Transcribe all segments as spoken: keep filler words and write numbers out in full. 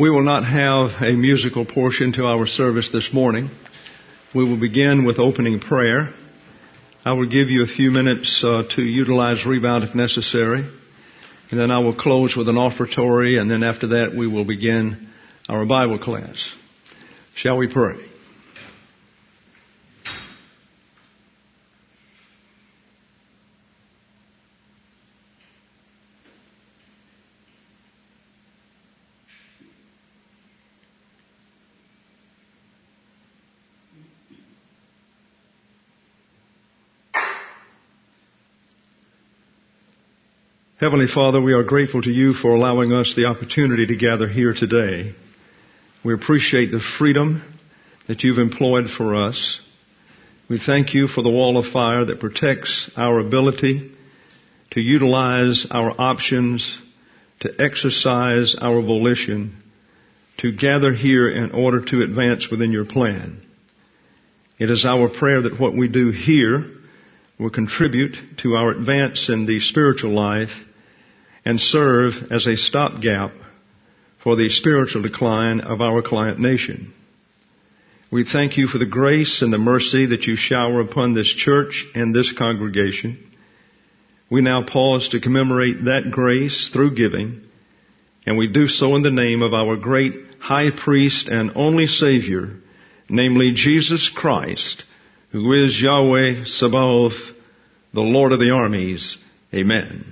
We will not have a musical portion to our service this morning. We will begin with opening prayer. I will give you a few minutes uh, to utilize rebound if necessary. And then I will close with an offertory, and then after that we will begin our Bible class. Shall we pray? Heavenly Father, we are grateful to you for allowing us the opportunity to gather here today. We appreciate the freedom that you've employed for us. We thank you for the wall of fire that protects our ability to utilize our options, to exercise our volition, to gather here in order to advance within your plan. It is our prayer that what we do here will contribute to our advance in the spiritual life and serve as a stopgap for the spiritual decline of our client nation. We thank you for the grace and the mercy that you shower upon this church and this congregation. We now pause to commemorate that grace through giving, and we do so in the name of our great high priest and only Savior, namely Jesus Christ, who is Yahweh Sabaoth, the Lord of the armies. Amen.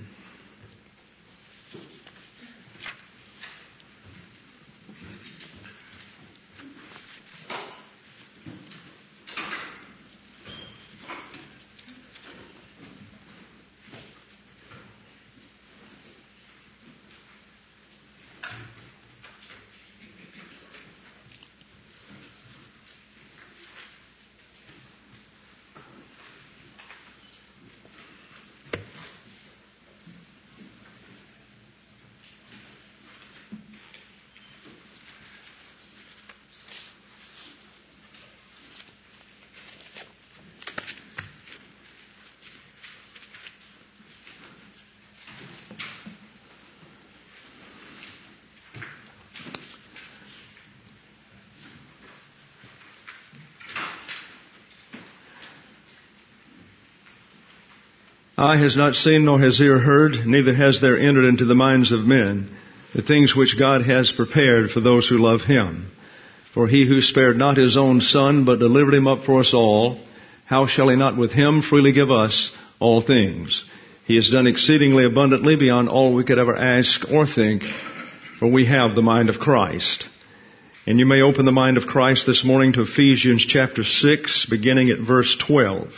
Eye has not seen, nor has ear heard, neither has there entered into the minds of men the things which God has prepared for those who love Him. For He who spared not His own Son, but delivered Him up for us all, how shall He not with Him freely give us all things? He has done exceedingly abundantly beyond all we could ever ask or think, for we have the mind of Christ. And you may open the mind of Christ this morning to Ephesians chapter six, beginning at verse twelve.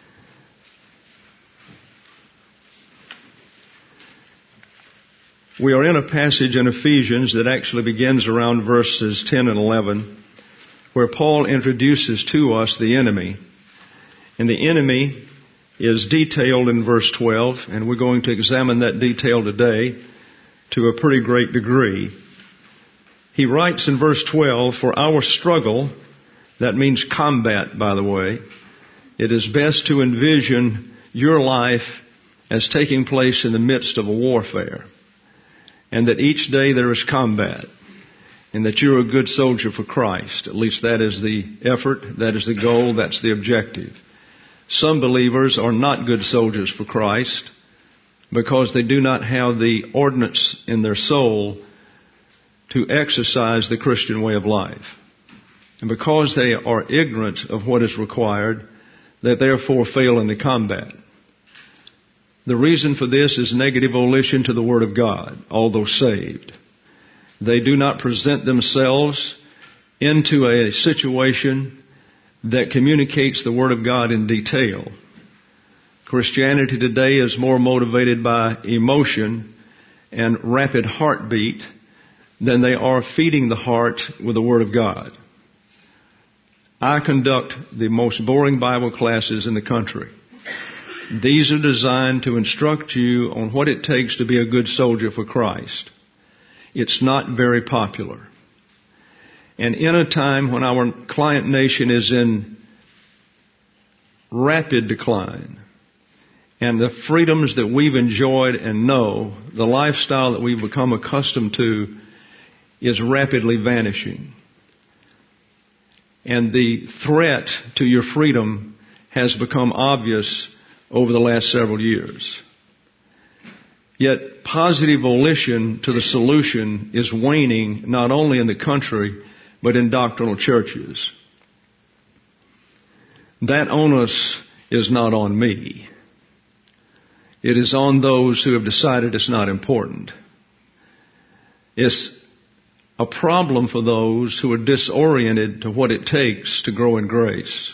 We are in a passage in Ephesians that actually begins around verses ten and eleven, where Paul introduces to us the enemy. And the enemy is detailed in verse twelve, and we're going to examine that detail today to a pretty great degree. He writes in verse twelve, "For our struggle," that means combat, by the way, it is best to envision your life as taking place in the midst of a warfare. And that each day there is combat, and that you're a good soldier for Christ. At least that is the effort, that is the goal, that's the objective. Some believers are not good soldiers for Christ because they do not have the ordinance in their soul to exercise the Christian way of life. And because they are ignorant of what is required, they therefore fail in the combat. The reason for this is negative volition to the Word of God, although saved. They do not present themselves into a situation that communicates the Word of God in detail. Christianity today is more motivated by emotion and rapid heartbeat than they are feeding the heart with the Word of God. I conduct the most boring Bible classes in the country. These are designed to instruct you on what it takes to be a good soldier for Christ. It's not very popular. And in a time when our client nation is in rapid decline, and the freedoms that we've enjoyed and know, the lifestyle that we've become accustomed to, is rapidly vanishing. And the threat to your freedom has become obvious over the last several years. Yet positive volition to the solution is waning not only in the country, but in doctrinal churches. That onus is not on me. It is on those who have decided it's not important. It's a problem for those who are disoriented to what it takes to grow in grace.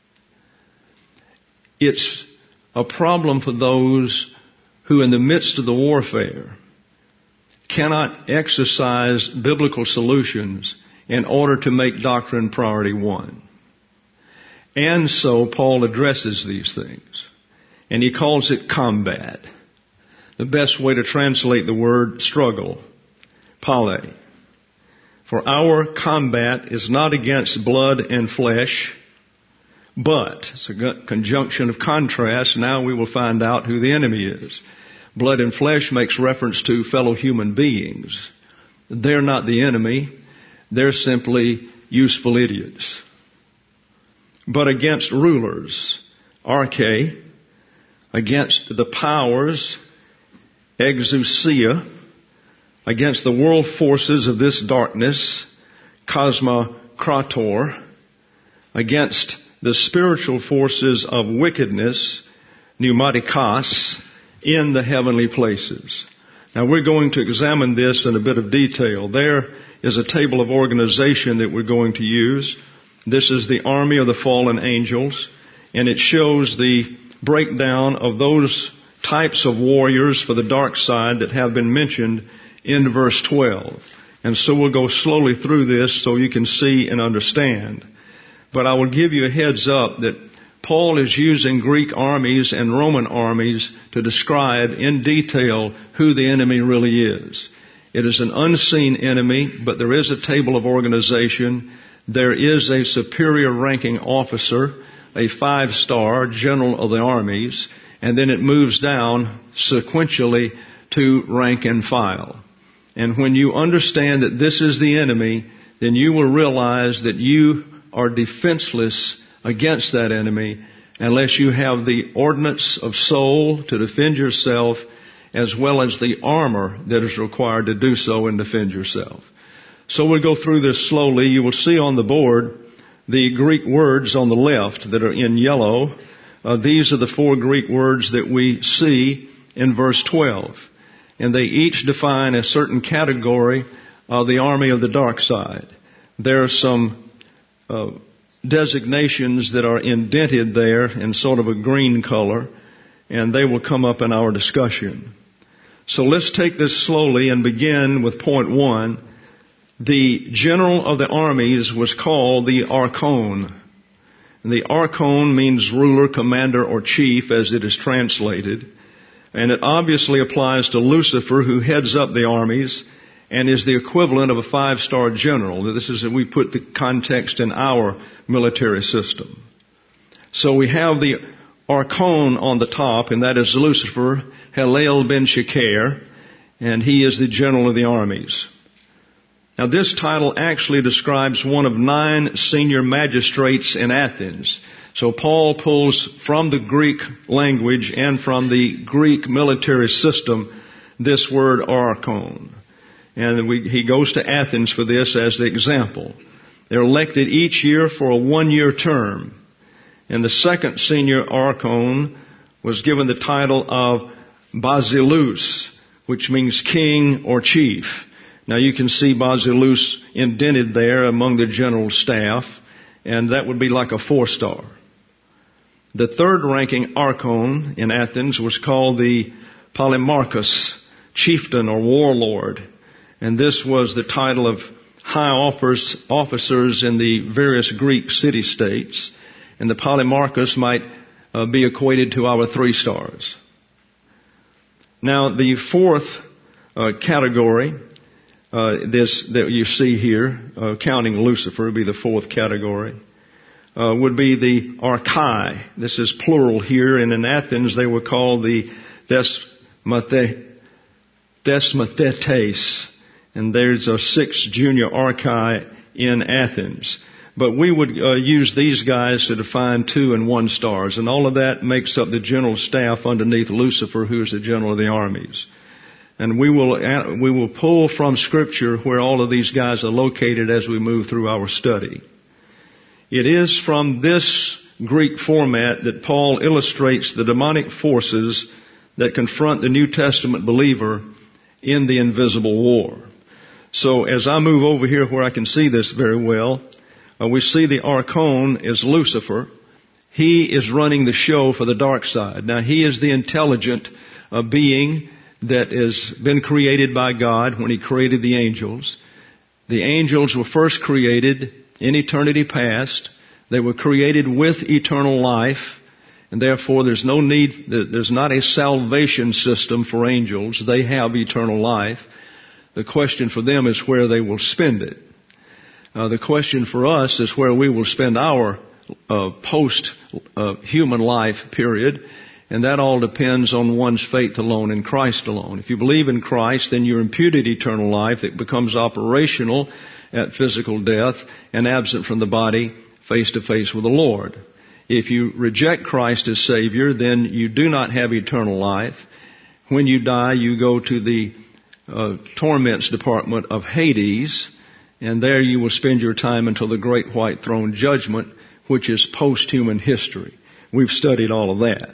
It's a problem for those who in the midst of the warfare cannot exercise biblical solutions in order to make doctrine priority one. And so Paul addresses these things, and he calls it combat. The best way to translate the word struggle, pale. For our combat is not against blood and flesh, but, it's a conjunction of contrast, now we will find out who the enemy is. Blood and flesh makes reference to fellow human beings. They're not the enemy. They're simply useful idiots. But against rulers, arche, against the powers, exousia, against the world forces of this darkness, cosmokrator, against the spiritual forces of wickedness, pneumatikos, in the heavenly places. Now we're going to examine this in a bit of detail. There is a table of organization that we're going to use. This is the army of the fallen angels, and it shows the breakdown of those types of warriors for the dark side that have been mentioned in verse twelve. And so we'll go slowly through this so you can see and understand. But I will give you a heads up that Paul is using Greek armies and Roman armies to describe in detail who the enemy really is. It is an unseen enemy, but there is a table of organization. There is a superior ranking officer, a five-star general of the armies, and then it moves down sequentially to rank and file. And when you understand that this is the enemy, then you will realize that you are defenseless against that enemy unless you have the ordnance of soul to defend yourself as well as the armor that is required to do so and defend yourself. So we'll go through this slowly. You will see on the board the Greek words on the left that are in yellow. Uh, these are the four Greek words that we see in verse twelve. And they each define a certain category of the army of the dark side. There are some uh, designations that are indented there in sort of a green color, and they will come up in our discussion. So let's take this slowly and begin with point one. The general of the armies was called the archon. And the archon means ruler, commander, or chief, as it is translated. And it obviously applies to Lucifer, who heads up the armies and is the equivalent of a five-star general. This is, we put the context in our military system. So we have the archon on the top, and that is Lucifer, Hillel ben Shakir, and he is the general of the armies. Now this title actually describes one of nine senior magistrates in Athens. So Paul pulls from the Greek language and from the Greek military system this word archon. And we, he goes to Athens for this as the example. They're elected each year for a one-year term. And the second senior archon was given the title of Basileus, which means king or chief. Now you can see Basileus indented there among the general staff, and that would be like a four-star. The third ranking archon in Athens was called the Polemarchus, chieftain or warlord. And this was the title of high officers in the various Greek city-states. And the Polemarchus might uh, be equated to our three stars. Now the fourth uh, category, uh, this that you see here, uh, counting Lucifer, would be the fourth category. Uh, would be the archai. This is plural here, and in Athens they were called the desmathe, desmathetes, and there's a sixth junior archi in Athens. But we would uh, use these guys to define two and one stars, and all of that makes up the general staff underneath Lucifer, who is the general of the armies. And we will uh, we will pull from Scripture where all of these guys are located as we move through our study. It is from this Greek format that Paul illustrates the demonic forces that confront the New Testament believer in the invisible war. So as I move over here where I can see this very well, uh, we see the archon is Lucifer. He is running the show for the dark side. Now he is the intelligent uh, being that has been created by God when He created the angels. The angels were first created in eternity past. They were created with eternal life, and therefore there's no need, there's not a salvation system for angels. They have eternal life. The question for them is where they will spend it. Uh, the question for us is where we will spend our uh, post-human uh, life period. And that all depends on one's faith alone in Christ alone. If you believe in Christ, then you're imputed eternal life. It becomes operational at physical death and absent from the body, face to face with the Lord. If you reject Christ as Savior, then you do not have eternal life. When you die, you go to the uh, torments department of Hades, and there you will spend your time until the great white throne judgment, which is post-human history. We've studied all of that.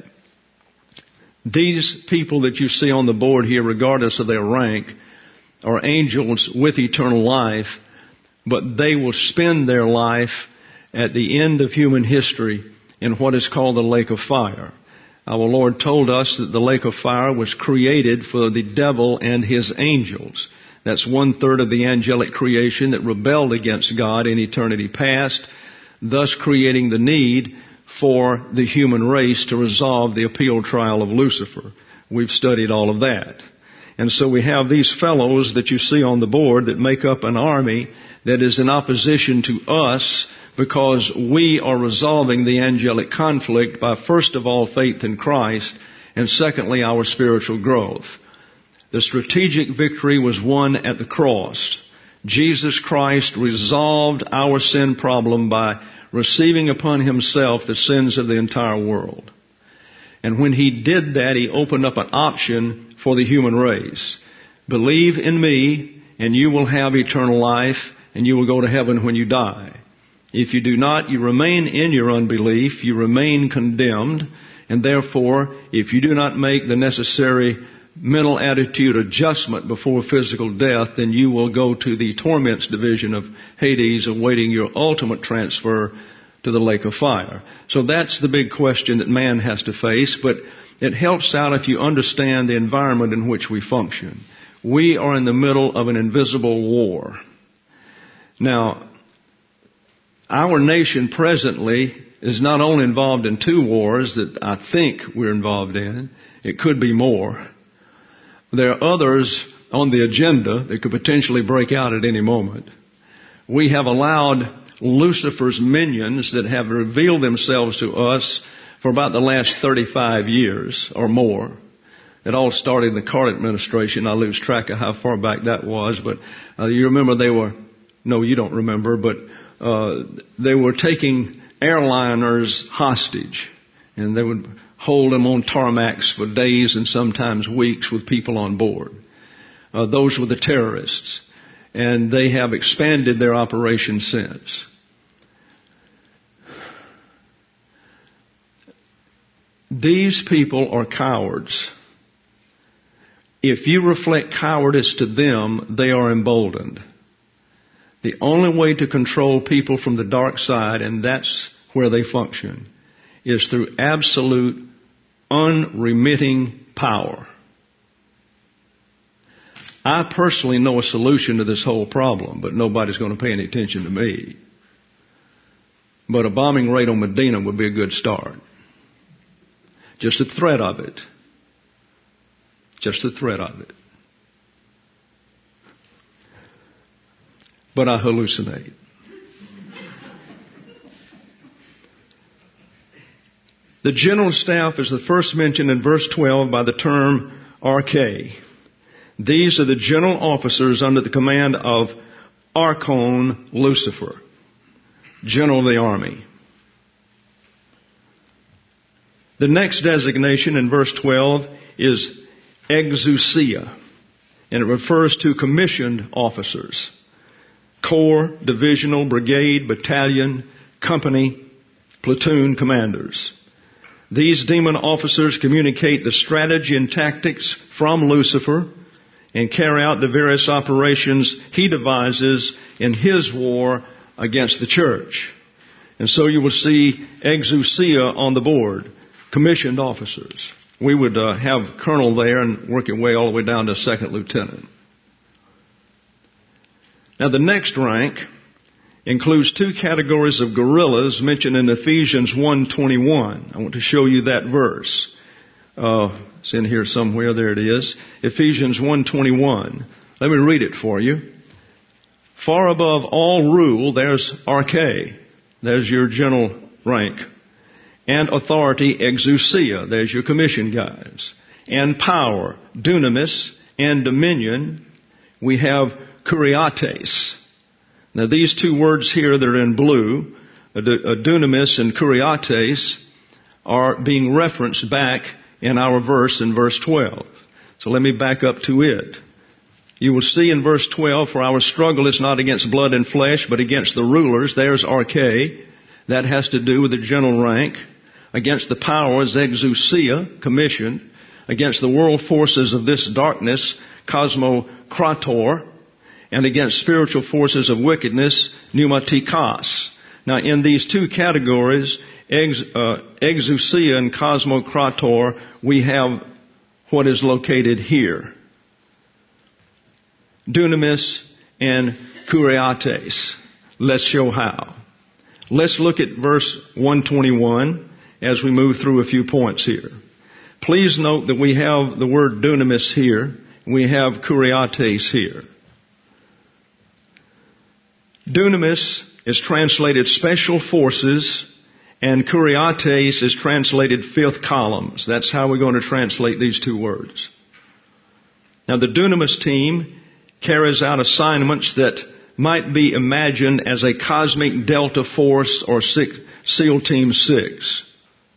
These people that you see on the board here, regardless of their rank, are angels with eternal life, but they will spend their life at the end of human history in what is called the lake of fire. Our Lord told us that the lake of fire was created for the devil and his angels. That's one third of the angelic creation that rebelled against God in eternity past, thus creating the need for the human race to resolve the appeal trial of Lucifer. We've studied all of that. And so we have these fellows that you see on the board that make up an army that is in opposition to us because we are resolving the angelic conflict by first of all faith in Christ and secondly our spiritual growth. The strategic victory was won at the cross. Jesus Christ resolved our sin problem by receiving upon Himself the sins of the entire world. And when He did that, He opened up an option for the human race. Believe in me, and you will have eternal life, and you will go to heaven when you die. If you do not, you remain in your unbelief, you remain condemned, and therefore, if you do not make the necessary mental attitude adjustment before physical death, then you will go to the torments division of Hades, awaiting your ultimate transfer to the lake of fire. So that's the big question that man has to face, but it helps out if you understand the environment in which we function. We are in the middle of an invisible war. Now, our nation presently is not only involved in two wars that I think we're involved in, it could be more. There are others on the agenda that could potentially break out at any moment. We have allowed Lucifer's minions that have revealed themselves to us for about the last thirty-five years or more. It all started in the Carter administration. I lose track of how far back that was, but uh, you remember they were, no, you don't remember, but uh, they were taking airliners hostage, and they would hold them on tarmacs for days and sometimes weeks with people on board. Uh, those were the terrorists, and they have expanded their operation since. These people are cowards. If you reflect cowardice to them, they are emboldened. The only way to control people from the dark side, and that's where they function, is through absolute, unremitting power. I personally know a solution to this whole problem, but nobody's going to pay any attention to me. But a bombing raid on Medina would be a good start. Just the threat of it. Just the threat of it. But I hallucinate. The general staff is the first mentioned in verse twelve by the term arche. These are the general officers under the command of Archon Lucifer, general of the army. The next designation in verse twelve is exousia, and it refers to commissioned officers. Corps, divisional, brigade, battalion, company, platoon commanders. These demon officers communicate the strategy and tactics from Lucifer and carry out the various operations he devises in his war against the church. And so you will see exousia on the board, commissioned officers. We would uh, have colonel there and work your way all the way down to second lieutenant. Now the next rank includes two categories of guerrillas mentioned in Ephesians one twenty-one. I want to show you that verse. Uh, it's in here somewhere. There it is. Ephesians one twenty-one. Let me read it for you. Far above all rule, there's arche. There's your general rank. And authority, exousia. There's your commission guys. And power, dunamis. And dominion, we have kuriates. Now these two words here that are in blue, dunamis and kuriates, are being referenced back in our verse in verse twelve. So let me back up to it. You will see in verse twelve, for our struggle is not against blood and flesh, but against the rulers. There's arche. That has to do with the general rank. Against the powers, exousia, commissioned. Against the world forces of this darkness, cosmokrator. And against spiritual forces of wickedness, pneumatikos. Now in these two categories, ex, uh, exousia and cosmokrator, we have what is located here. Dunamis and kuriates. Let's show how. Let's look at verse one twenty-one as we move through a few points here. Please note that we have the word dunamis here. We have kuriates here. Dunamis is translated special forces, and kuriates is translated fifth columns. That's how we're going to translate these two words. Now the dunamis team carries out assignments that might be imagined as a cosmic delta force or six, SEAL Team six.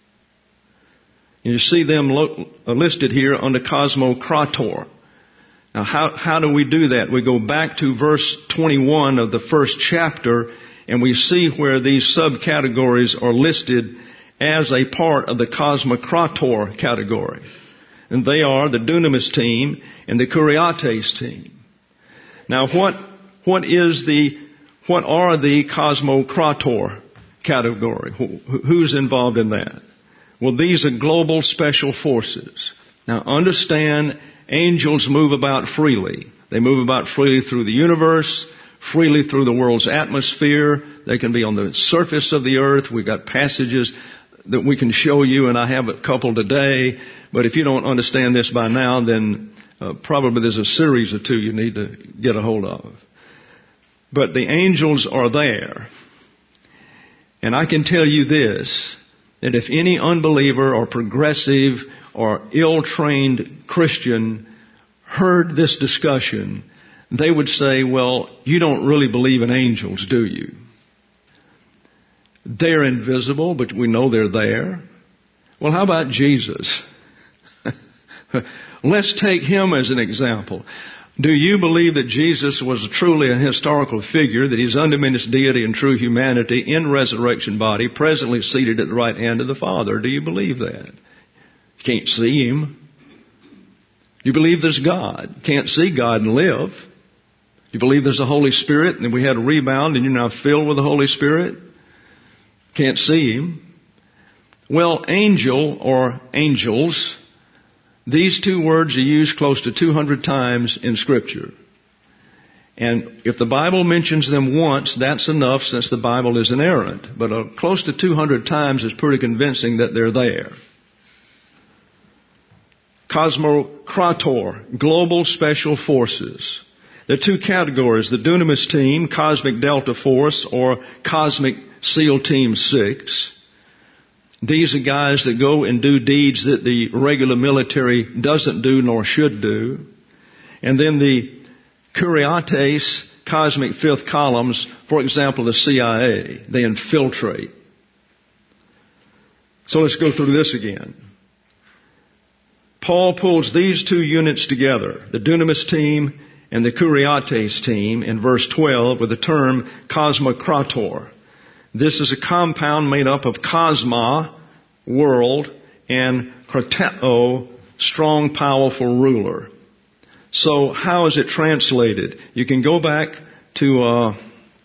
You see them lo- listed here under cosmokrator. Now, how, how do we do that? We go back to verse twenty-one of the first chapter, and we see where these subcategories are listed as a part of the cosmokrator category. And they are the dunamis team and the kuriates team. Now, what what is the what are the cosmokrator category? Who, who's involved in that? Well, these are global special forces. Now, understand, angels move about freely. They move about freely through the universe, freely through the world's atmosphere. They can be on the surface of the earth. We've got passages that we can show you, and I have a couple today. But if you don't understand this by now, then uh, probably there's a series or two you need to get a hold of. But the angels are there. And I can tell you this, that if any unbeliever or progressive or ill-trained Christian heard this discussion, they would say, well, you don't really believe in angels, do you? They're invisible, but we know they're there. Well, how about Jesus? Let's take him as an example. Do you believe that Jesus was truly a historical figure, that he's undiminished deity and true humanity in resurrection body, presently seated at the right hand of the Father? Do you believe that? You can't see him. You believe there's God. Can't see God and live. You believe there's a Holy Spirit and we had a rebound and you're now filled with the Holy Spirit. Can't see him. Well, angel or angels, these two words are used close to two hundred times in Scripture. And if the Bible mentions them once, that's enough since the Bible is inerrant. But uh, close to two hundred times is pretty convincing that they're there. Cosmokrator, global special forces. There are two categories, the dunamis team, cosmic delta force, or cosmic SEAL Team six. These are guys that go and do deeds that the regular military doesn't do nor should do. And then the Kuriates, cosmic fifth columns, for example, the C I A. They infiltrate. So let's go through this again. Paul pulls these two units together, the Dunamis team and the Kuriates team, in verse twelve with the term cosmokrator. This is a compound made up of cosma, world, and krateo, strong, powerful ruler. So how is it translated? You can go back to uh,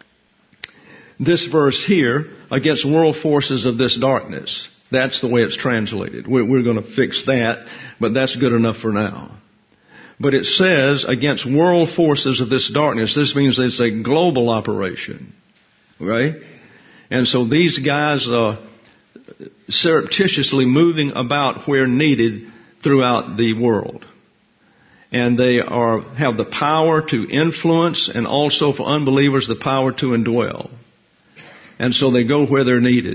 this verse here, against world forces of this darkness. That's the way it's translated. We're, we're going to fix that, but that's good enough for now. But it says against world forces of this darkness. This means it's a global operation, right? And so these guys are surreptitiously moving about where needed throughout the world. And they are have the power to influence, and also for unbelievers the power to indwell. And so they go where they're needed.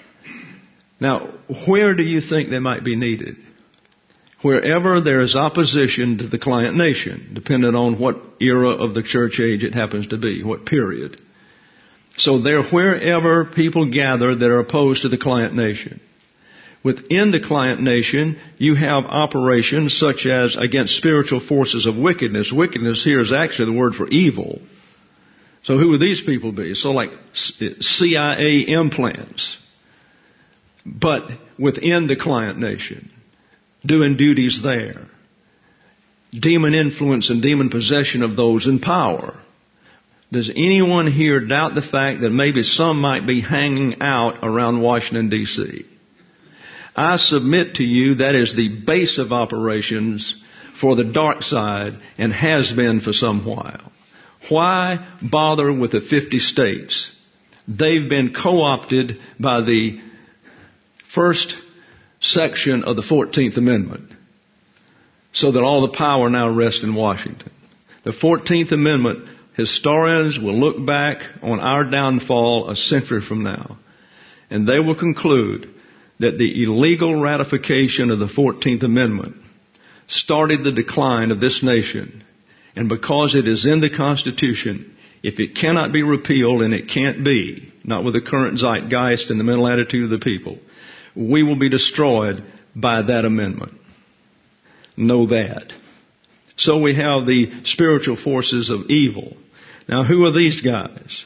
Now, where do you think they might be needed? Wherever there is opposition to the client nation, depending on what era of the church age it happens to be, what period. So they're wherever people gather that are opposed to the client nation. Within the client nation, you have operations such as against spiritual forces of wickedness. Wickedness here is actually the word for evil. So who would these people be? So like C I A implants. But within the client nation, doing duties there. Demon influence and demon possession of those in power. Does anyone here doubt the fact that maybe some might be hanging out around Washington, D C? I submit to you that is the base of operations for the dark side and has been for some while. Why bother with the fifty states? They've been co-opted by the first section of the fourteenth Amendment so that all the power now rests in Washington. The fourteenth Amendment, historians will look back on our downfall a century from now, and they will conclude that the illegal ratification of the fourteenth Amendment started the decline of this nation. And because it is in the Constitution, if it cannot be repealed, and it can't be, not with the current zeitgeist and the mental attitude of the people, we will be destroyed by that amendment. Know that. So we have the spiritual forces of evil. Now, who are these guys?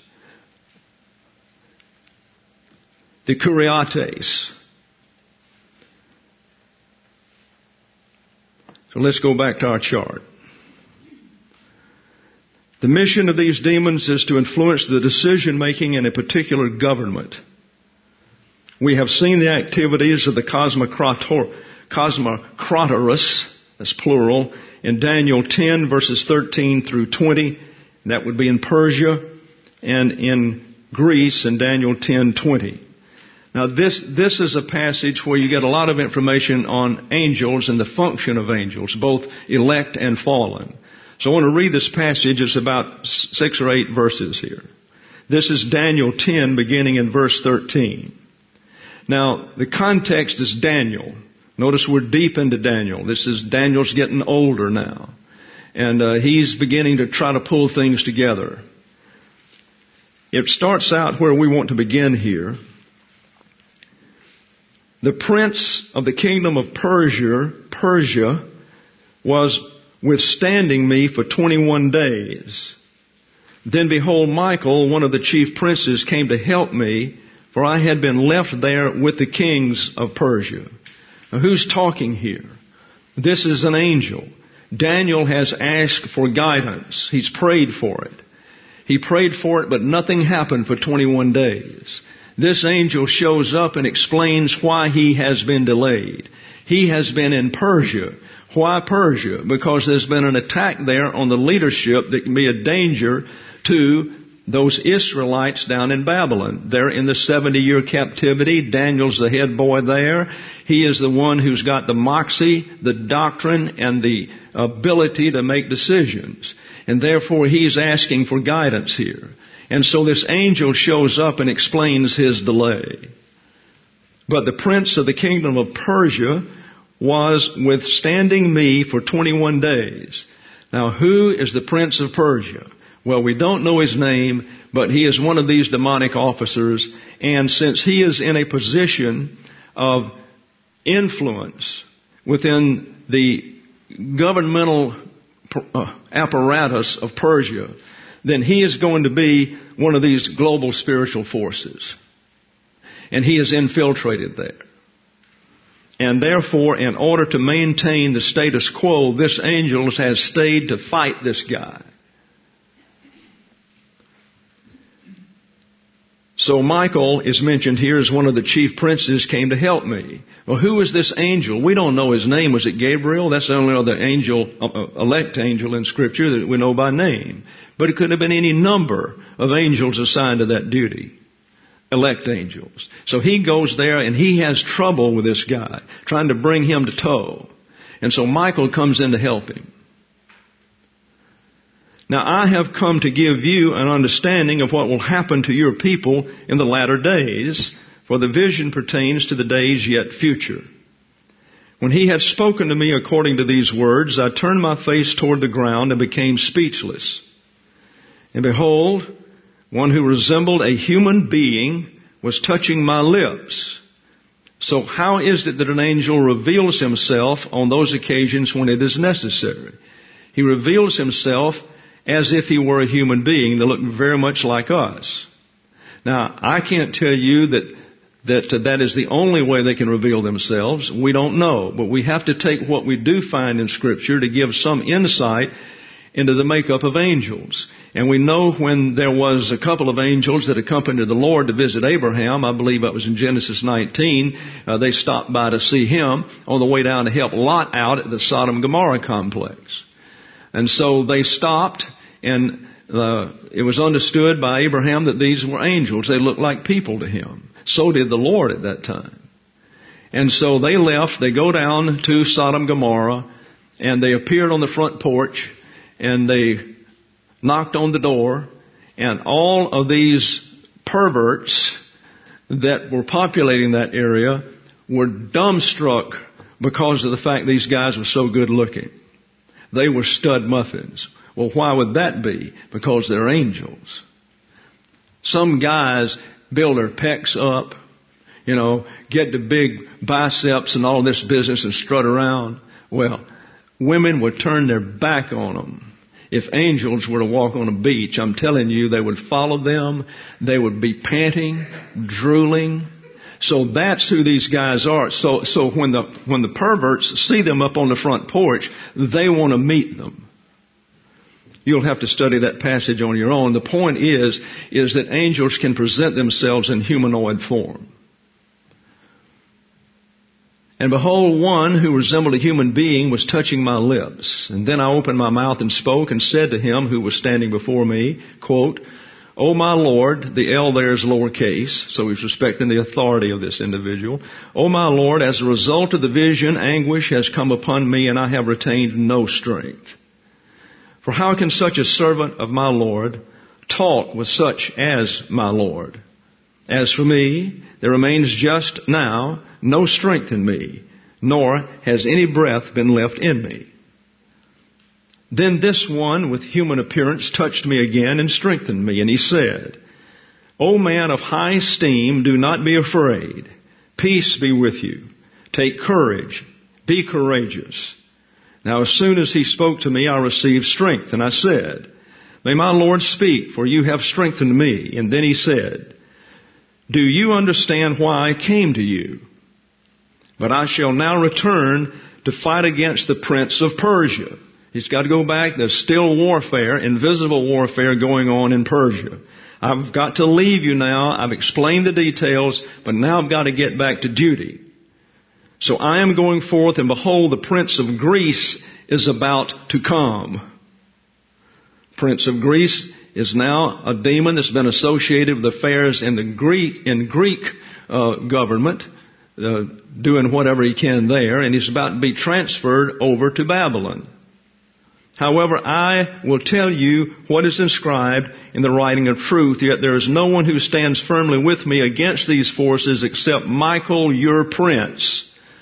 The Kuriates. So let's go back to our chart. The mission of these demons is to influence the decision making in a particular government. We have seen the activities of the Cosmokrator, Cosmokratorus, that's plural, in Daniel ten verses thirteen through twenty. That would be in Persia, and in Greece in Daniel ten twenty. Now this, this is a passage where you get a lot of information on angels and the function of angels, both elect and fallen. So I want to read this passage. It's about six or eight verses here. This is Daniel ten, beginning in verse thirteen. Now, the context is Daniel. Notice we're deep into Daniel. This is Daniel's getting older now. And uh, he's beginning to try to pull things together. It starts out where we want to begin here. The prince of the kingdom of Persia, Persia, was withstanding me for twenty-one days. Then behold, Michael, one of the chief princes, came to help me, for I had been left there with the kings of Persia. Now, who's talking here? This is an angel. Daniel has asked for guidance. He's prayed for it. He prayed for it, but nothing happened for twenty-one days. This angel shows up and explains why he has been delayed. He has been in Persia. Why Persia? Because there's been an attack there on the leadership that can be a danger to those Israelites down in Babylon. They're in the seventy-year captivity. Daniel's the head boy there. He is the one who's got the moxie, the doctrine, and the ability to make decisions. And therefore, he's asking for guidance here. And so this angel shows up and explains his delay. But the prince of the kingdom of Persia was withstanding me for twenty-one days. Now, who is the prince of Persia? Well, we don't know his name, but he is one of these demonic officers. And since he is in a position of influence within the governmental apparatus of Persia, then he is going to be one of these global spiritual forces. And he is infiltrated there. And therefore, in order to maintain the status quo, this angel has stayed to fight this guy. So Michael is mentioned here as one of the chief princes came to help me. Well, who is this angel? We don't know his name. Was it Gabriel? That's the only other angel, uh, elect angel in Scripture that we know by name. But it could have been any number of angels assigned to that duty. Elect angels. So he goes there and he has trouble with this guy, trying to bring him to tow. And so Michael comes in to help him. Now I have come to give you an understanding of what will happen to your people in the latter days, for the vision pertains to the days yet future. When he had spoken to me according to these words, I turned my face toward the ground and became speechless. And behold, one who resembled a human being was touching my lips. So how is it that an angel reveals himself on those occasions when it is necessary? He reveals himself as if he were a human being that looked very much like us. Now, I can't tell you that that uh, that is the only way they can reveal themselves. We don't know. But we have to take what we do find in Scripture to give some insight into the makeup of angels. And we know when there was a couple of angels that accompanied the Lord to visit Abraham, I believe that was in Genesis nineteen, uh, they stopped by to see him on the way down to help Lot out at the Sodom and Gomorrah complex. And so they stopped, and uh, it was understood by Abraham that these were angels. They looked like people to him. So did the Lord at that time. And so they left, they go down to Sodom and Gomorrah, and they appeared on the front porch, and they knocked on the door, and all of these perverts that were populating that area were dumbstruck because of the fact these guys were so good looking. They were stud muffins. Well, why would that be? Because they're angels. Some guys build their pecs up, you know, get the big biceps and all this business and strut around. Well, women would turn their back on them. If angels were to walk on a beach, I'm telling you, they would follow them. They would be panting, drooling. So that's who these guys are. So, so when the, when the perverts see them up on the front porch, they want to meet them. You'll have to study that passage on your own. The point is, is that angels can present themselves in humanoid form. And behold, one who resembled a human being was touching my lips. And then I opened my mouth and spoke and said to him who was standing before me, quote, O my Lord, the L there is lowercase, so he's respecting the authority of this individual. O my Lord, as a result of the vision, anguish has come upon me, and I have retained no strength. For how can such a servant of my Lord talk with such as my Lord? As for me, there remains just now no strength in me, nor has any breath been left in me. Then this one with human appearance touched me again and strengthened me, and he said, O man of high esteem, do not be afraid. Peace be with you. Take courage. Be courageous. Now as soon as he spoke to me, I received strength, and I said, May my Lord speak, for you have strengthened me. And then he said, Do you understand why I came to you? But I shall now return to fight against the prince of Persia. He's got to go back. There's still warfare, invisible warfare going on in Persia. I've got to leave you now. I've explained the details, but now I've got to get back to duty. So I am going forth, and behold, the prince of Greece is about to come. Prince of Greece is now a demon that's been associated with affairs in the Greek, in Greek uh, government, uh, doing whatever he can there, and he's about to be transferred over to Babylon. However, I will tell you what is inscribed in the writing of truth, yet there is no one who stands firmly with me against these forces except Michael, your prince.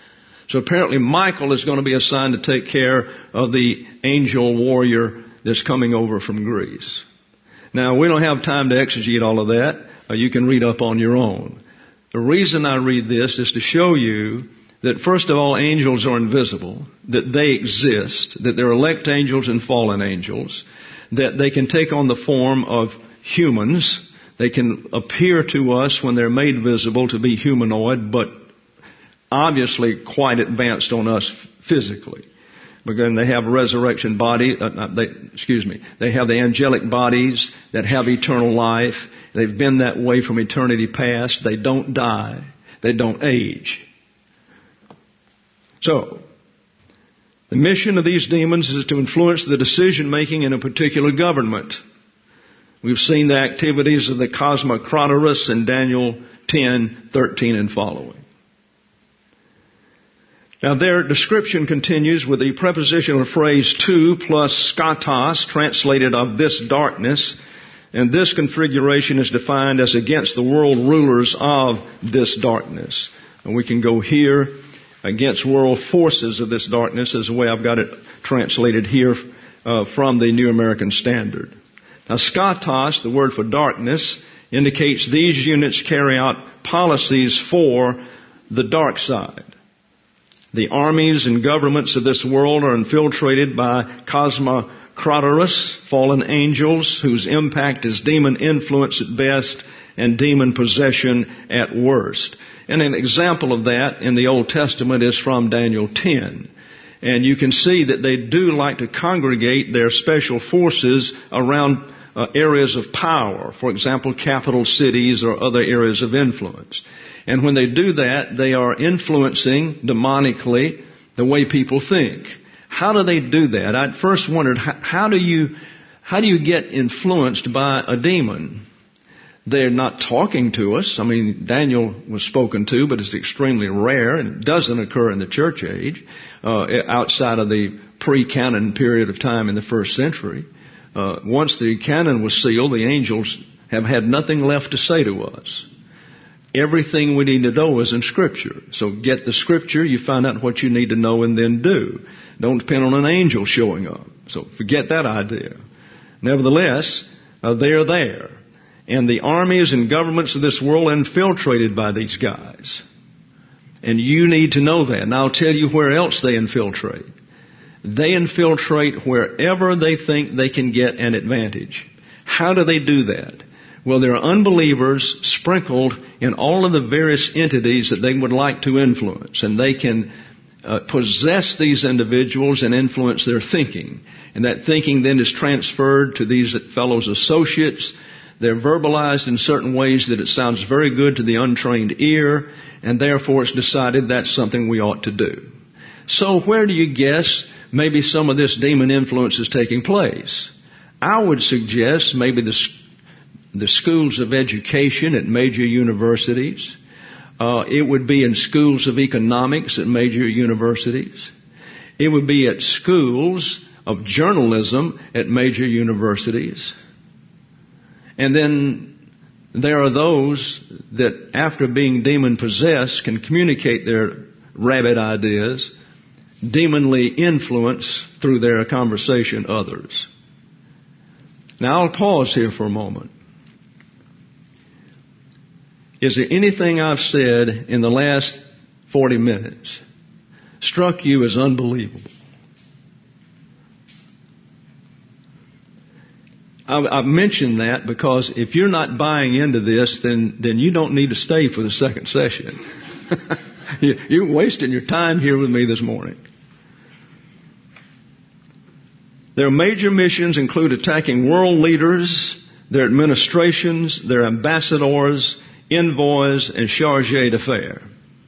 So apparently Michael is going to be assigned to take care of the angel warrior that's coming over from Greece. Now, we don't have time to exegete all of that. Uh, you can read up on your own. The reason I read this is to show you that, first of all, angels are invisible, that they exist, that they're elect angels and fallen angels, that they can take on the form of humans. They can appear to us when they're made visible to be humanoid, but obviously quite advanced on us physically. Because they have resurrection body, uh, they, excuse me, they have the angelic bodies that have eternal life. They've been that way from eternity past. They don't die. They don't age. So, the mission of these demons is to influence the decision making in a particular government. We've seen the activities of the Cosmocratorus in Daniel ten, thirteen and following. Now their description continues with the prepositional phrase to plus skatos, translated of this darkness. And this configuration is defined as against the world rulers of this darkness. And we can go here, against world forces of this darkness, is the way I've got it translated here uh, from the New American Standard. Now skatos, the word for darkness, indicates these units carry out policies for the dark side. The armies and governments of this world are infiltrated by Cosmocratorus, fallen angels, whose impact is demon influence at best and demon possession at worst. And an example of that in the Old Testament is from Daniel ten. And you can see that they do like to congregate their special forces around uh, areas of power. For example, capital cities or other areas of influence. And when they do that, they are influencing demonically the way people think. How do they do that? I'd first wondered, how, how do you, how do you get influenced by a demon? They're not talking to us. I mean, Daniel was spoken to, but it's extremely rare and doesn't occur in the church age, uh, outside of the pre-canon period of time in the first century. Uh, once the canon was sealed, the angels have had nothing left to say to us. Everything we need to know is in Scripture. So get the Scripture, you find out what you need to know and then do. Don't depend on an angel showing up. So forget that idea. Nevertheless, uh, they're there. And the armies and governments of this world are infiltrated by these guys. And you need to know that. And I'll tell you where else they infiltrate. They infiltrate wherever they think they can get an advantage. How do they do that? Well, there are unbelievers sprinkled in all of the various entities that they would like to influence. And they can uh, possess these individuals and influence their thinking. And that thinking then is transferred to these fellows' associates. They're verbalized in certain ways that it sounds very good to the untrained ear. And therefore it's decided that's something we ought to do. So where do you guess maybe some of this demon influence is taking place? I would suggest maybe the the schools of education at major universities. Uh, it would be in schools of economics at major universities. It would be at schools of journalism at major universities. And then there are those that, after being demon-possessed, can communicate their rabid ideas, demonly influence through their conversation others. Now I'll pause here for a moment. Is there anything I've said in the last forty minutes struck you as unbelievable? I've mentioned that because if you're not buying into this, then, then you don't need to stay for the second session. You're wasting your time here with me this morning. Their major missions include attacking world leaders, their administrations, their ambassadors, envoys, and chargé d'affaires.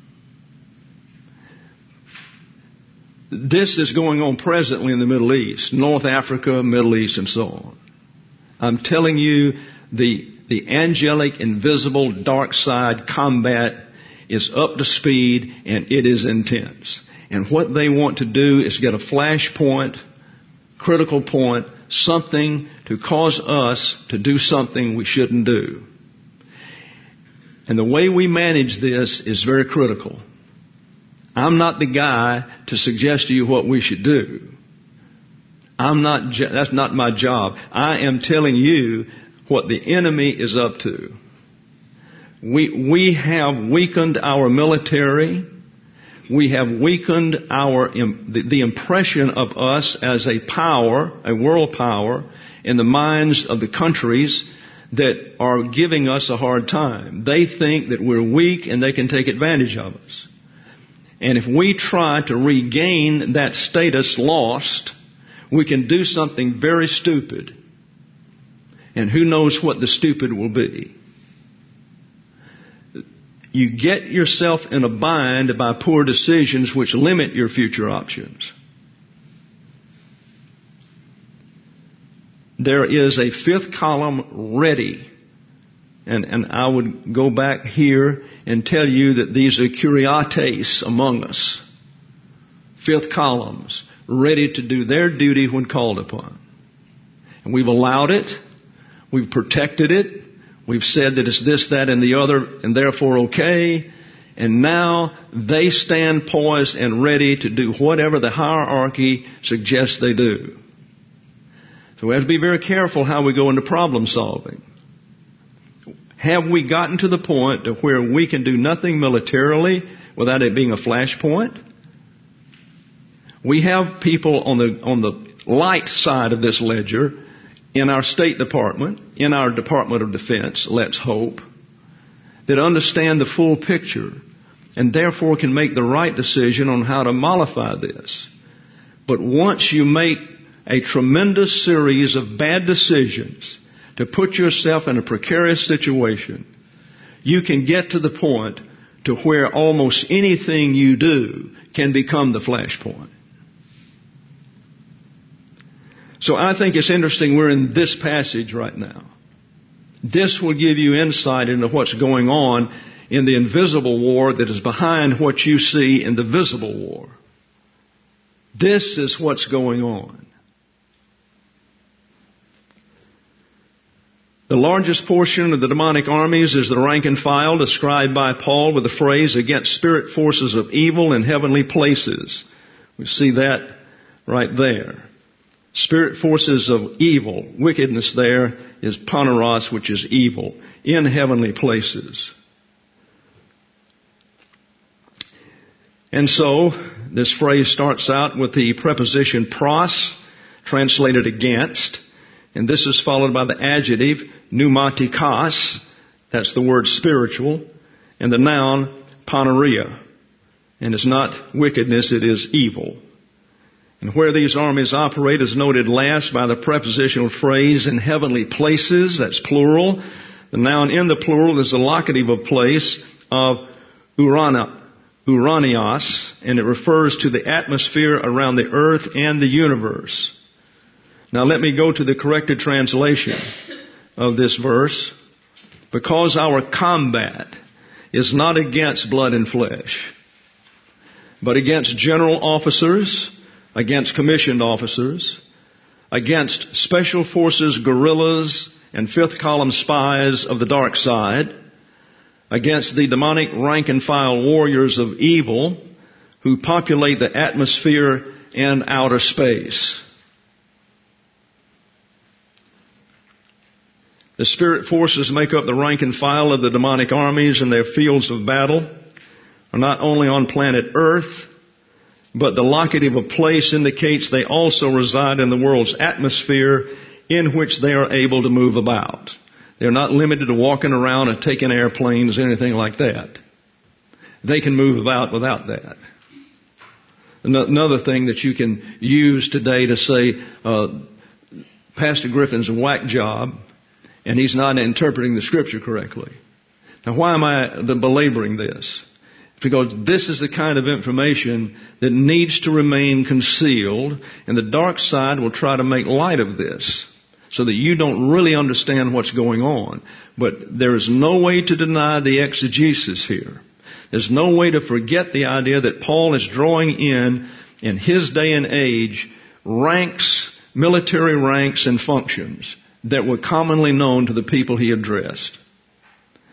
This is going on presently in the Middle East, North Africa, Middle East, and so on. I'm telling you, the, the angelic, invisible, dark side combat is up to speed, and it is intense. And what they want to do is get a flash point, critical point, something to cause us to do something we shouldn't do. And the way we manage this is very critical. I'm not the guy to suggest to you what we should do. I'm not, that's not my job. I am telling you what the enemy is up to. We, we have weakened our military. We have weakened our, the, the impression of us as a power, a world power, in the minds of the countries that are giving us a hard time. They think that we're weak and they can take advantage of us. And if we try to regain that status lost, we can do something very stupid. And who knows what the stupid will be. You get yourself in a bind by poor decisions which limit your future options. There is a fifth column ready. And, and I would go back here and tell you that these are curiates among us. Fifth columns, ready to do their duty when called upon. And we've allowed it. We've protected it. We've said that it's this, that, and the other, and therefore okay. And now they stand poised and ready to do whatever the hierarchy suggests they do. So we have to be very careful how we go into problem solving. Have we gotten to the point to where we can do nothing militarily without it being a flashpoint? We have people on the on the light side of this ledger in our State Department, in our Department of Defense, let's hope, that understand the full picture and therefore can make the right decision on how to mollify this. But once you make a tremendous series of bad decisions to put yourself in a precarious situation, you can get to the point to where almost anything you do can become the flashpoint. So I think it's interesting we're in this passage right now. This will give you insight into what's going on in the invisible war that is behind what you see in the visible war. This is what's going on. The largest portion of the demonic armies is the rank and file described by Paul with the phrase against spirit forces of evil in heavenly places. We see that right there. Spirit forces of evil. Wickedness there is paneros, which is evil, in heavenly places. And so, this phrase starts out with the preposition pros, translated against, and this is followed by the adjective pneumatikos, that's the word spiritual, and the noun paneria. And it's not wickedness, it is evil. And where these armies operate is noted last by the prepositional phrase in heavenly places, that's plural. The noun in the plural is the locative of place of urana, uranios, and it refers to the atmosphere around the earth and the universe. Now let me go to the corrected translation of this verse. Because our combat is not against blood and flesh, but against general officers, against commissioned officers, against special forces guerrillas and fifth column spies of the dark side, against the demonic rank and file warriors of evil who populate the atmosphere and outer space. The spirit forces make up the rank and file of the demonic armies, and their fields of battle are not only on planet Earth, but the locative of place indicates they also reside in the world's atmosphere in which they are able to move about. They're not limited to walking around and taking airplanes or anything like that. They can move about without that. Another thing that you can use today to say, uh, Pastor Griffin's a whack job, and he's not interpreting the Scripture correctly. Now, why am I belaboring this? Because this is the kind of information that needs to remain concealed, and the dark side will try to make light of this so that you don't really understand what's going on. But there is no way to deny the exegesis here. There's no way to forget the idea that Paul is drawing in, in his day and age, ranks, military ranks and functions that were commonly known to the people he addressed.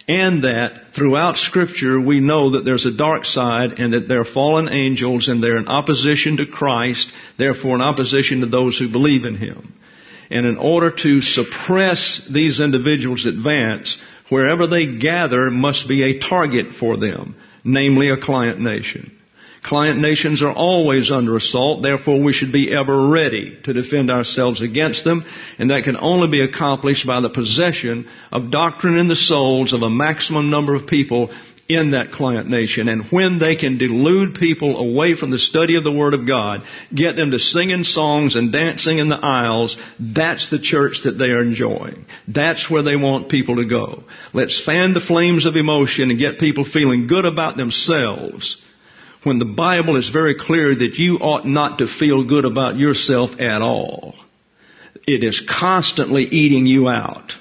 And that throughout Scripture we know that there's a dark side and that there are fallen angels and they're in opposition to Christ, therefore in opposition to those who believe in Him. And in order to suppress these individuals' advance, wherever they gather must be a target for them, namely a client nation. Client nations are always under assault, therefore we should be ever ready to defend ourselves against them, and that can only be accomplished by the possession of doctrine in the souls of a maximum number of people in that client nation. And when they can delude people away from the study of the Word of God, get them to singing songs and dancing in the aisles, that's the church that they are enjoying. That's where they want people to go. Let's fan the flames of emotion and get people feeling good about themselves, when the Bible is very clear that you ought not to feel good about yourself at all. It is constantly eating you out.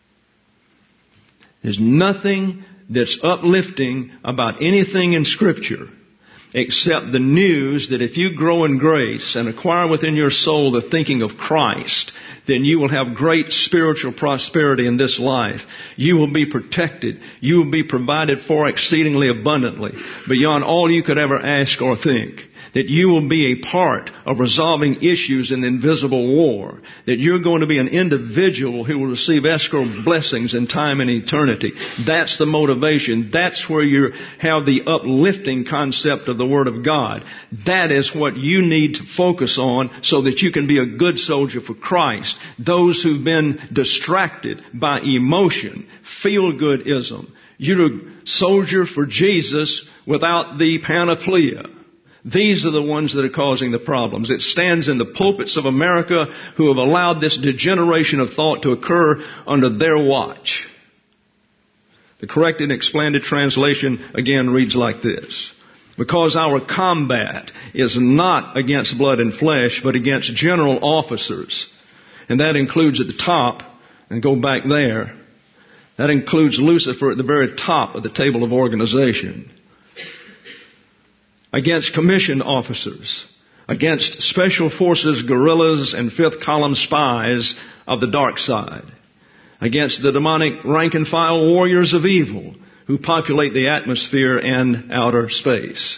There's nothing that's uplifting about anything in Scripture except the news that if you grow in grace and acquire within your soul the thinking of Christ, then you will have great spiritual prosperity in this life. You will be protected. You will be provided for exceedingly abundantly, beyond all you could ever ask or think. That you will be a part of resolving issues in the invisible war. That you're going to be an individual who will receive escrow blessings in time and eternity. That's the motivation. That's where you have the uplifting concept of the Word of God. That is what you need to focus on so that you can be a good soldier for Christ. Those who've been distracted by emotion, feel-goodism. You're a soldier for Jesus without the panoplia. These are the ones that are causing the problems. It stands in the pulpits of America who have allowed this degeneration of thought to occur under their watch. The corrected and expanded translation again reads like this. Because our combat is not against blood and flesh, but against general officers. And that includes at the top, and go back there, that includes Lucifer at the very top of the table of organization. Against commissioned officers, against special forces, guerrillas, and fifth column spies of the dark side, against the demonic rank and file warriors of evil who populate the atmosphere and outer space.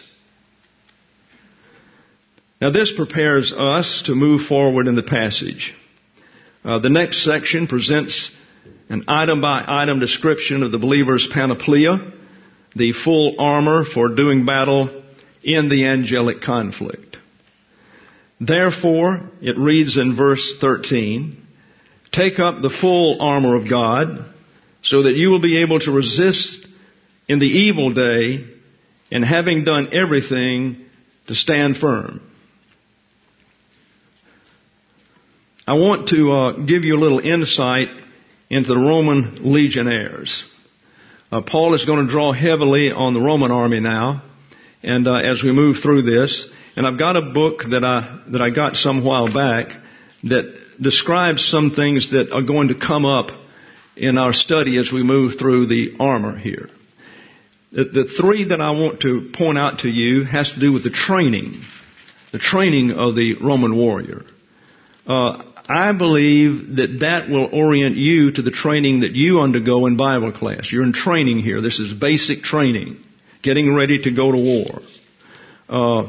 Now this prepares us to move forward in the passage. Uh, the next section presents an item by item description of the believer's panoplia, the full armor for doing battle in the angelic conflict. Therefore, it reads in verse thirteen, take up the full armor of God so that you will be able to resist in the evil day, and having done everything, to stand firm. I want to uh, give you a little insight into the Roman legionnaires. Uh, Paul is going to draw heavily on the Roman army now. And uh, as we move through this, and I've got a book that I that I got some while back that describes some things that are going to come up in our study as we move through the armor here. The, the three that I want to point out to you has to do with the training, the training of the Roman warrior. Uh, I believe that that will orient you to the training that you undergo in Bible class. You're in training here. This is basic training. Getting ready to go to war. Uh,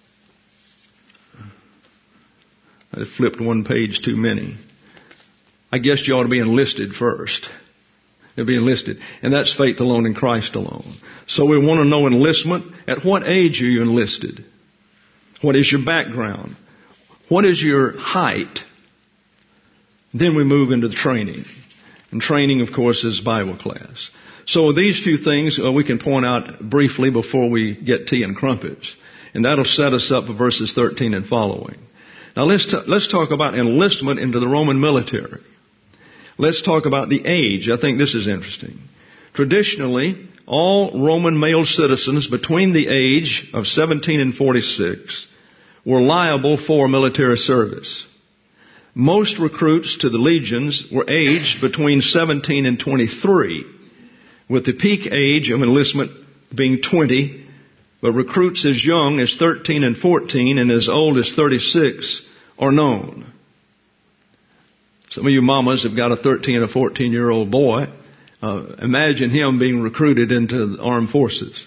I flipped one page too many. I guess you ought to be enlisted first. To be enlisted. And that's faith alone in Christ alone. So we want to know enlistment. At what age are you enlisted? What is your background? What is your height? Then we move into the training. And training, of course, is Bible class. So these few things uh, we can point out briefly before we get tea and crumpets. And that'll set us up for verses thirteen and following. Now let's t- let's talk about enlistment into the Roman military. Let's talk about the age. I think this is interesting. Traditionally, all Roman male citizens between the age of seventeen and forty-six were liable for military service. Most recruits to the legions were aged between seventeen and twenty-three. With the peak age of enlistment being twenty, but recruits as young as thirteen and fourteen and as old as thirty-six are known. Some of you mamas have got a thirteen or fourteen year old boy. Uh, imagine him being recruited into the armed forces.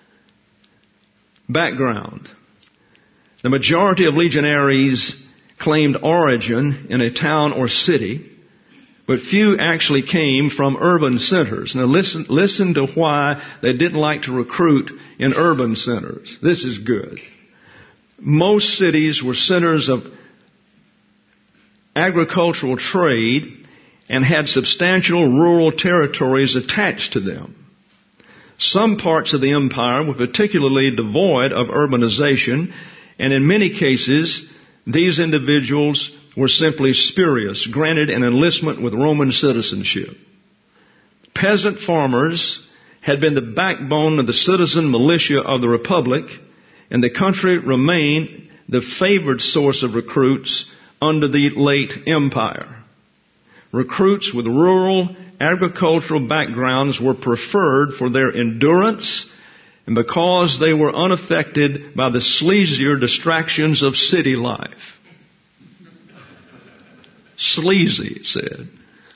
Background. The majority of legionaries claimed origin in a town or city, but few actually came from urban centers. Now listen, listen to why they didn't like to recruit in urban centers. This is good. Most cities were centers of agricultural trade and had substantial rural territories attached to them. Some parts of the empire were particularly devoid of urbanization, and in many cases, these individuals were simply spurious, granted an enlistment with Roman citizenship. Peasant farmers had been the backbone of the citizen militia of the Republic, and the country remained the favored source of recruits under the late empire. Recruits with rural agricultural backgrounds were preferred for their endurance and because they were unaffected by the sleazier distractions of city life. Sleazy, it said.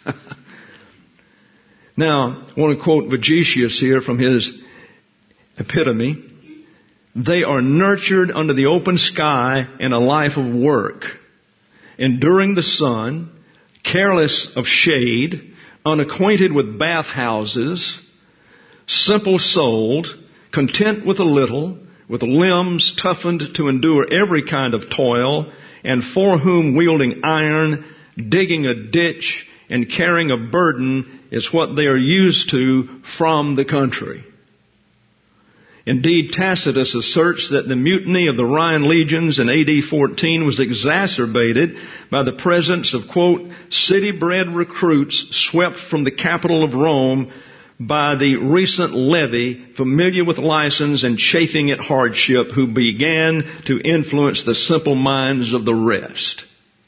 Now, I want to quote Vegetius here from his epitome. They are nurtured under the open sky in a life of work, enduring the sun, careless of shade, unacquainted with bathhouses, simple-souled, content with a little, with limbs toughened to endure every kind of toil, and for whom wielding iron, digging a ditch, and carrying a burden is what they are used to from the country. Indeed, Tacitus asserts that the mutiny of the Rhine legions in A D fourteen was exacerbated by the presence of, quote, city-bred recruits swept from the capital of Rome by the recent levy, familiar with license and chafing at hardship, who began to influence the simple minds of the rest.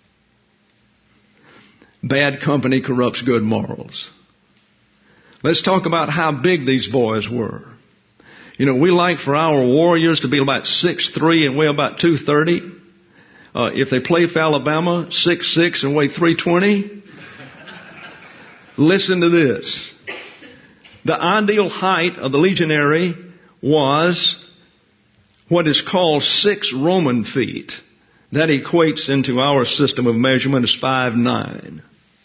Bad company corrupts good morals. Let's talk about how big these boys were. You know, we like for our warriors to be about six three and weigh about two thirty. Uh, if they play for Alabama, six six and weigh three twenty. Listen to this. The ideal height of the legionary was what is called six Roman feet. That equates into our system of measurement as five nine.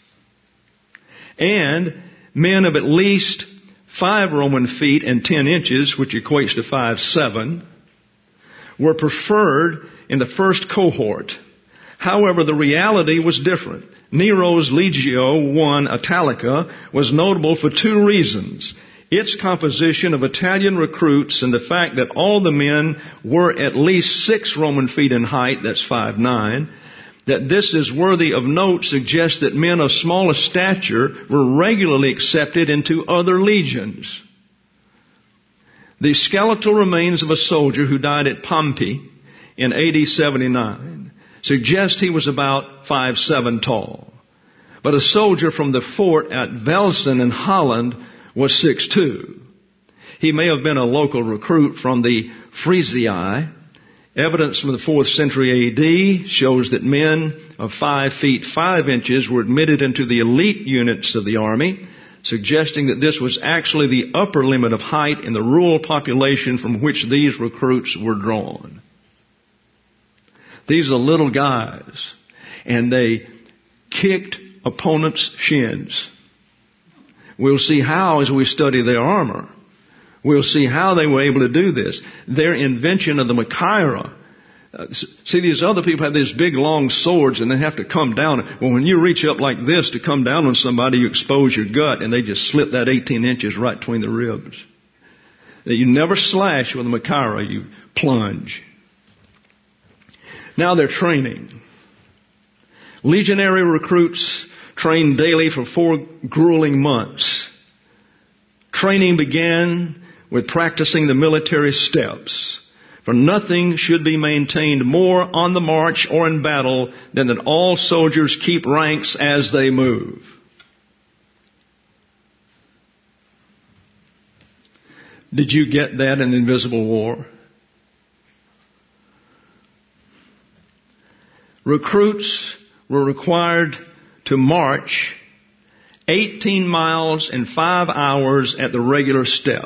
And men of at least five Roman feet and ten inches, which equates to five seven, were preferred in the first cohort. However, the reality was different. Nero's Legio I Italica was notable for two reasons. Its composition of Italian recruits and the fact that all the men were at least six Roman feet in height, that's five nine. That this is worthy of note suggests that men of smaller stature were regularly accepted into other legions. The skeletal remains of a soldier who died at Pompeii in A D seventy-nine suggest he was about five seven tall. But a soldier from the fort at Velsen in Holland was six two. He may have been a local recruit from the Frisia. Evidence from the fourth century A D shows that men of five feet five inches were admitted into the elite units of the army, suggesting that this was actually the upper limit of height in the rural population from which these recruits were drawn. These are little guys, and they kicked opponents' shins. We'll see how as we study their armor. We'll see how they were able to do this. Their invention of the Machaira. Uh, see, these other people have these big, long swords, and they have to come down. Well, when you reach up like this to come down on somebody, you expose your gut, and they just slip that eighteen inches right between the ribs. You never slash with a Machaira, you plunge. Now they're training. Legionary recruits trained daily for four grueling months. Training began with practicing the military steps. For nothing should be maintained more on the march or in battle than that all soldiers keep ranks as they move. Did you get that in Invisible War? Recruits were required to march eighteen miles in five hours at the regular step.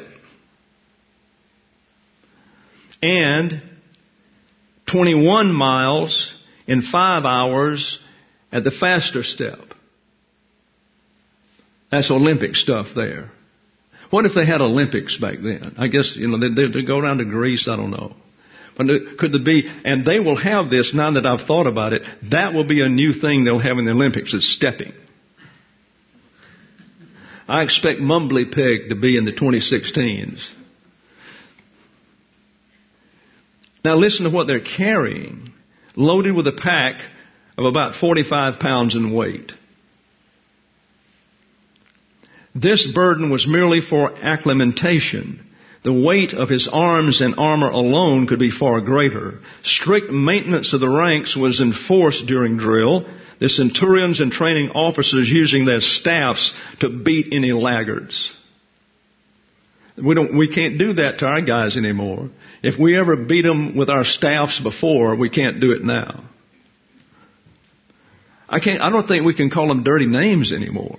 And twenty-one miles in five hours at the faster step. That's Olympic stuff there. What if they had Olympics back then? I guess, you know, they'd, they'd go down to Greece, I don't know. But could there be, and they will have this now that I've thought about it, that will be a new thing they'll have in the Olympics, is stepping. I expect Mumbly Peg to be in the twenty sixteens. Now listen to what they're carrying, loaded with a pack of about forty-five pounds in weight. This burden was merely for acclimatation. The weight of his arms and armor alone could be far greater. Strict maintenance of the ranks was enforced during drill, the centurions and training officers using their staffs to beat any laggards. We don't, we can't do that to our guys anymore. If we ever beat them with our staffs before, we can't do it now. I can't, I don't think we can call them dirty names anymore.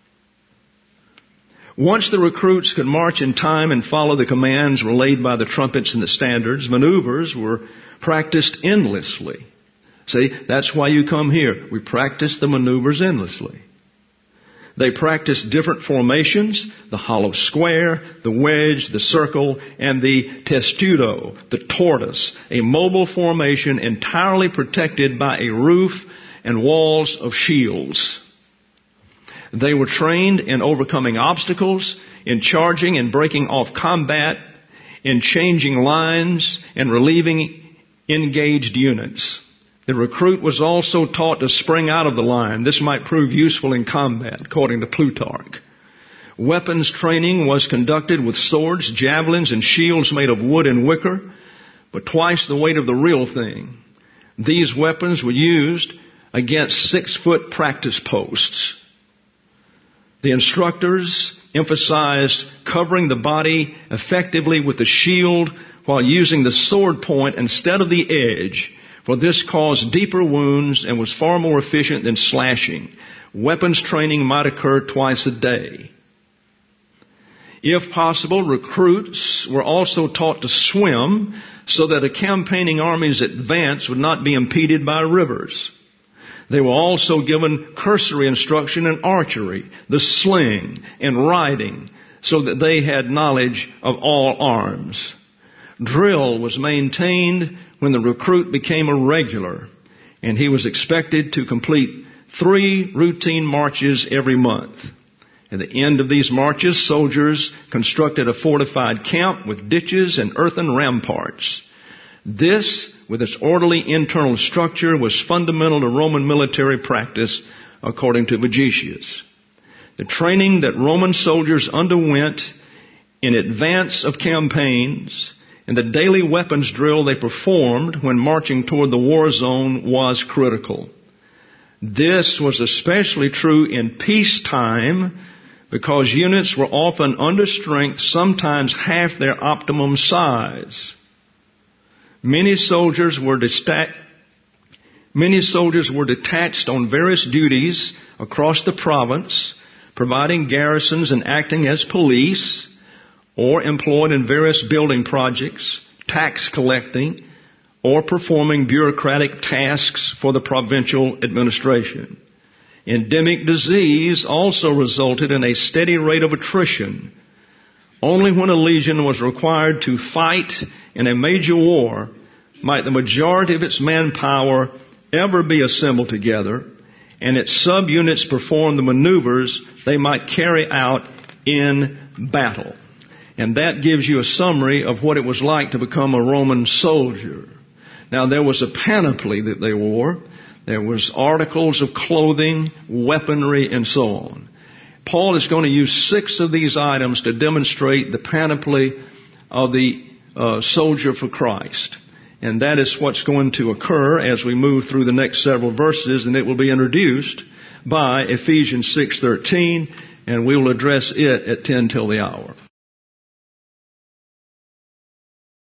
Once the recruits could march in time and follow the commands relayed by the trumpets and the standards, maneuvers were practiced endlessly. See, that's why you come here. We practice the maneuvers endlessly. They practiced different formations, the hollow square, the wedge, the circle, and the testudo, the tortoise, a mobile formation entirely protected by a roof and walls of shields. They were trained in overcoming obstacles, in charging and breaking off combat, in changing lines and relieving engaged units. The recruit was also taught to spring out of the line. This might prove useful in combat, according to Plutarch. Weapons training was conducted with swords, javelins, and shields made of wood and wicker, but twice the weight of the real thing. These weapons were used against six-foot practice posts. The instructors emphasized covering the body effectively with the shield while using the sword point instead of the edge, for this caused deeper wounds and was far more efficient than slashing. Weapons training might occur twice a day. If possible, recruits were also taught to swim so that a campaigning army's advance would not be impeded by rivers. They were also given cursory instruction in archery, the sling, and riding, so that they had knowledge of all arms. Drill was maintained when the recruit became a regular, and he was expected to complete three routine marches every month. At the end of these marches, soldiers constructed a fortified camp with ditches and earthen ramparts. This, with its orderly internal structure, was fundamental to Roman military practice, according to Vegetius. The training that Roman soldiers underwent in advance of campaigns and the daily weapons drill they performed when marching toward the war zone was critical. This was especially true in peacetime because units were often under strength, sometimes half their optimum size. Many soldiers were desta- Many soldiers were detached on various duties across the province, providing garrisons and acting as police, or employed in various building projects, tax collecting, or performing bureaucratic tasks for the provincial administration. Endemic disease also resulted in a steady rate of attrition. Only when a legion was required to fight in a major war might the majority of its manpower ever be assembled together and its subunits perform the maneuvers they might carry out in battle. And that gives you a summary of what it was like to become a Roman soldier. Now, there was a panoply that they wore. There was articles of clothing, weaponry, and so on. Paul is going to use six of these items to demonstrate the panoply of the uh, soldier for Christ. And that is what's going to occur as we move through the next several verses, and it will be introduced by Ephesians six thirteen, and we will address it at ten till the hour.